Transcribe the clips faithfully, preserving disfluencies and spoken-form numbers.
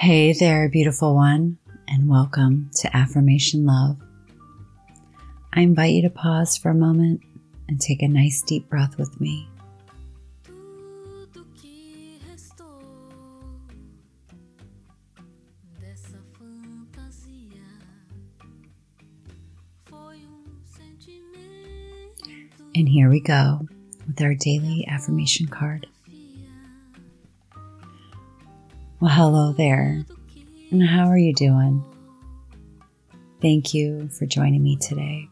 Hey there, beautiful one, and welcome to Affirmation Love. I invite you to pause for a moment and take a nice deep breath with me. And here we go with our daily affirmation card. Well, hello there, and how are you doing? Thank you for joining me today.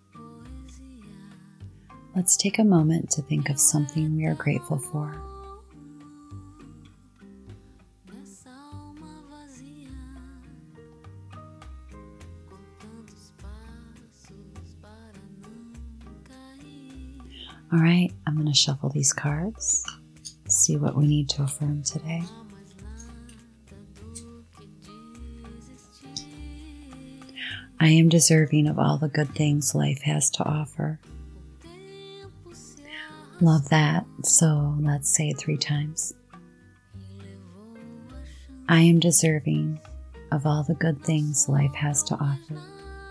Let's take a moment to think of something we are grateful for. All right, I'm going to shuffle these cards, see what we need to affirm today. I am deserving of all the good things life has to offer. Love that, so let's say it three times. I am deserving of all the good things life has to offer.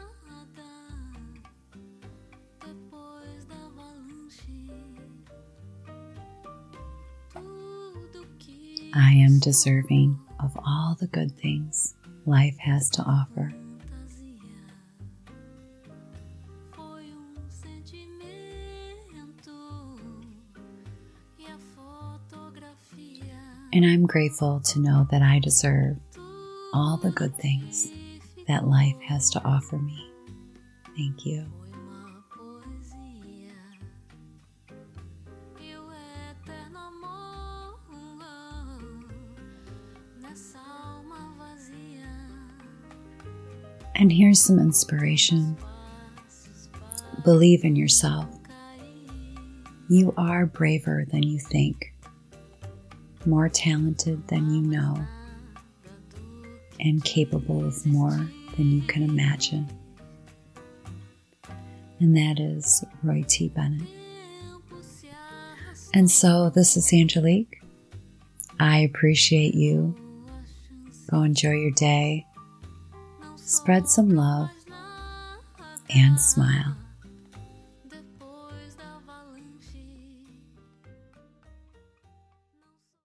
I am deserving of all the good things life has to offer. And I'm grateful to know that I deserve all the good things that life has to offer me. Thank you. And here's some inspiration. Believe in yourself. You are braver than you think, more talented than you know, and capable of more than you can imagine. And that is Roy T. Bennett. And so this is Angelique. I appreciate you. Go enjoy your day. Spread some love and smile.